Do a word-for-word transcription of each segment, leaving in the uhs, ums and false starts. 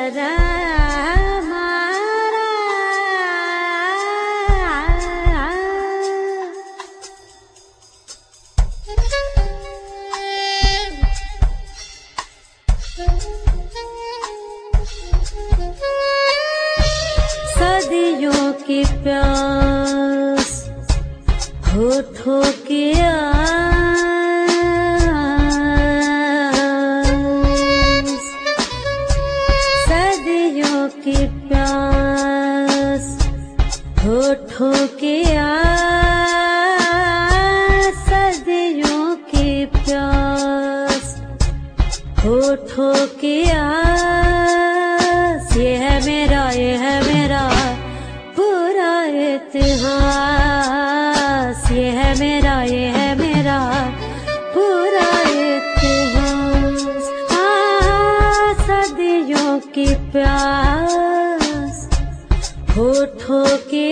सदियों की प्यास होठों की आस, सदियों की प्यास होठों की आस, सदियों की प्यास होठों की आस। ये है मेरा, ये है मेरा पूरा इतिहास, ये है मेरा, ये है मेरा पूरा इतिहास। हाँ, सदियों की प्यास होठों की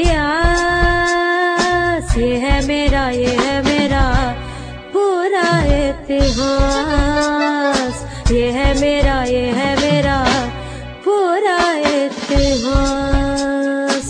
आस, ये है मेरा, ये है मेरा पूरा इतिहास, ये है मेरा, ये है मेरा पूरा इतिहास।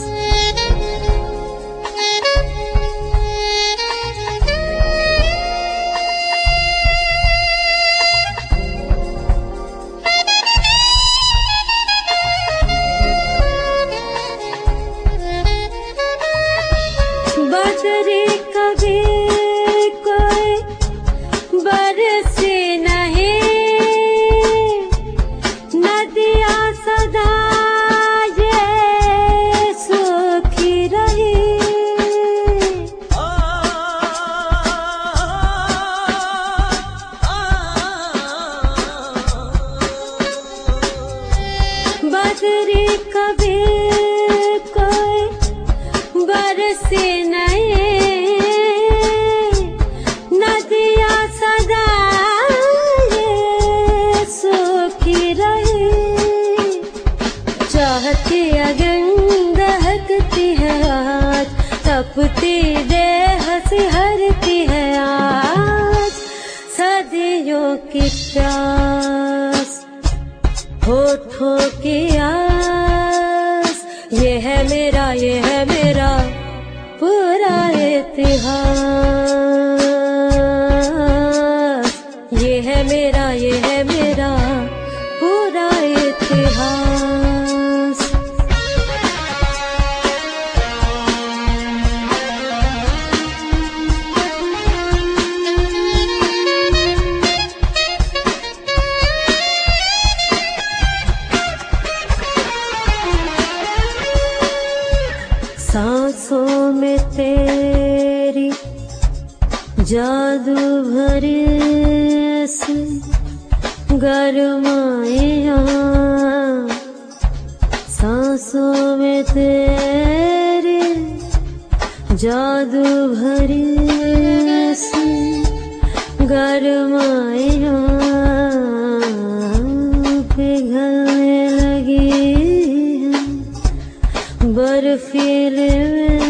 बदरी कभी कोई बरसी नहीं, नदियाँ सदा ये सूखी रही। बदरी कभी कोई बरसी नहीं, नदियाँ सदा ये सूखी रही। चाहती अगन दहकती है आज, तपती देह सिहरती है आज। सदियों की प्यास होठों की आस, ये है मेरा, ये है मेरा पूरा इतिहास, ये है मेरा, ये है मेरा पूरा इतिहास। सांसों में तेरी जादू भरी से गरमाइयाँ, सांसों में तेरी जादू भरी से गरमाइयाँ पिघलने लगी है बर्फीले में